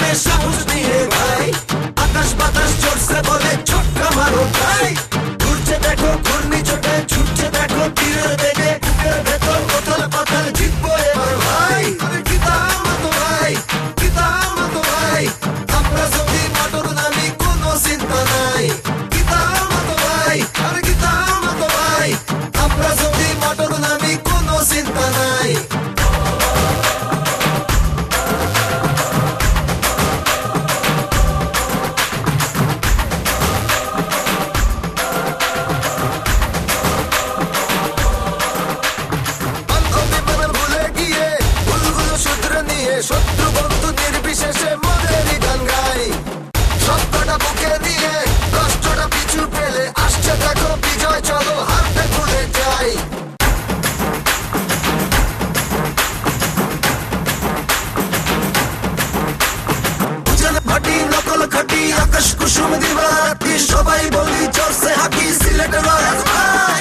সামনে সাহস নিয়ে ভাই, আকাশ বাতাস চড়ছে বলে ছক্কা মারো ভাই। ঘুরছে দেখো ঘূর্ণিঝড়ে, ছুটছে দেখো তীরের বেগে, বুকের ভেতর কোথাল পাতাল জিতবো এবার ভাই। আরে কিতামতো ভাই, কিতামতো ভাই, আমরা যদি মোটর নামি কোনো চিন্তা নাই। কিতামতো ভাই, আরে কিতামতো ভাই, আমরা যদি মোটর নামি কোনো চিন্তা নাই। শত্রু বন্ধু নির্বিশেষে মদেরই গান গাই, সত্যটা বুকে নিয়ে কষ্টটা পিছু পেলে আসছে দেখো বিজয়, চলো হাতে ভুলে যাই। বুঝালে ভাটি নকল খাটি আকাশ কুসুম দিবা রাতি, সবাই বলি চলছে হাকি সিলেটের রাজ ভাই।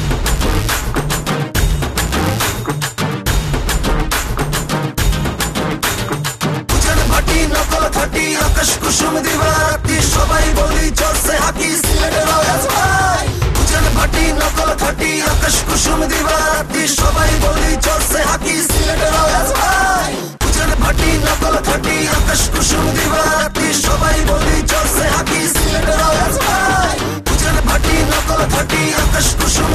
নকল খাটি আকাশ কুসুম দিবা রাতি, সবাই বলি চলছে হাকি সিলেটের রাজ ভাই। বুঝেন ভাটি নকল খাটি আকাশ কুসুম দিবা রাতি, সবাই বলি চলছে হাকি সিলেটের রাজ ভাই। বুঝেন ভাটি নকল খাটি আকাশ কুসুম দিবা রাতি, সবাই বলি চলছে হাকি সিলেটের রাজ ভাই। বুঝেন ভাটি নকল খাটি আকাশ কুসুম